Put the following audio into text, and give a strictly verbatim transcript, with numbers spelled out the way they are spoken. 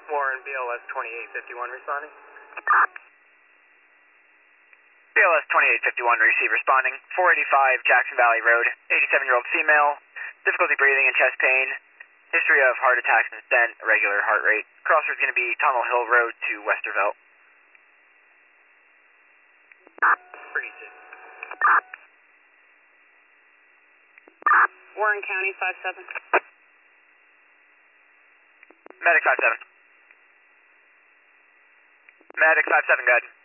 Warren, B L S twenty-eight fifty-one responding. B L S twenty-eight fifty-one, receive responding. four eighty-five Jackson Valley Road, eighty-seven-year-old female, difficulty breathing and chest pain, history of heart attacks and stent, irregular heart rate. Crossroads going to be Tunnel Hill Road to Westervelt. Appreciate it. Warren County, five seven. Medic five seven. Medic five seven, go ahead.